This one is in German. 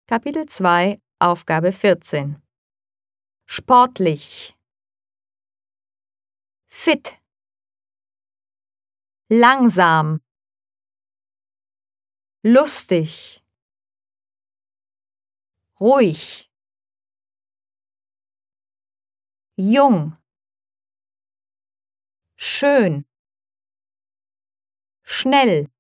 Kapitel 2, Aufgabe 14. Sportlich. Fit. Langsam. Lustig. Ruhig. Jung. Schön. Schnell.